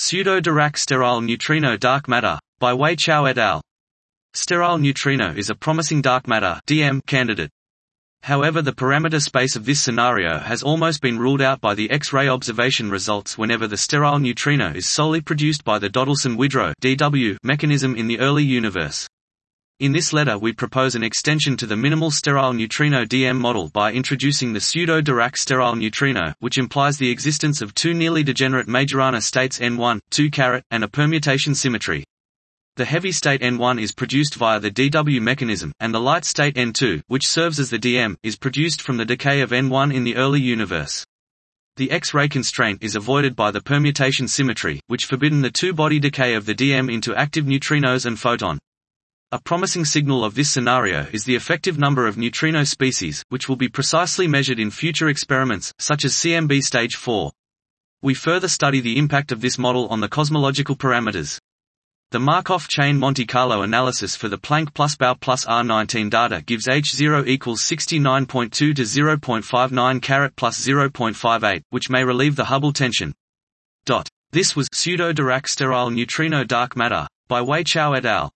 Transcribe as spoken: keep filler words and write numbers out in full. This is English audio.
Pseudo-Dirac sterile neutrino dark matter, by Wei Chao et al. Sterile neutrino is a promising dark matter D M candidate. However, the parameter space of this scenario has almost been ruled out by the X-ray observation results whenever the sterile neutrino is solely produced by the Dodalson-Widrow D W mechanism in the early universe. In this letter we propose an extension to the minimal sterile neutrino D M model by introducing the pseudo-Dirac sterile neutrino, which implies the existence of two nearly degenerate Majorana states N one, two, and a permutation symmetry. The heavy state N one is produced via the D W mechanism, and the light state N two, which serves as the D M, is produced from the decay of N one in the early universe. The X-ray constraint is avoided by the permutation symmetry, which forbidden the two-body decay of the D M into active neutrinos and photon. A promising signal of this scenario is the effective number of neutrino species, which will be precisely measured in future experiments, such as C M B stage four. We further study the impact of this model on the cosmological parameters. The Markov chain Monte Carlo analysis for the Planck plus Bow plus R nineteen data gives H zero equals sixty-nine point two to zero point five nine carat plus zero point five eight, which may relieve the Hubble tension. Dot. This was Pseudo-Dirac sterile neutrino dark matter, by Wei Chao et al.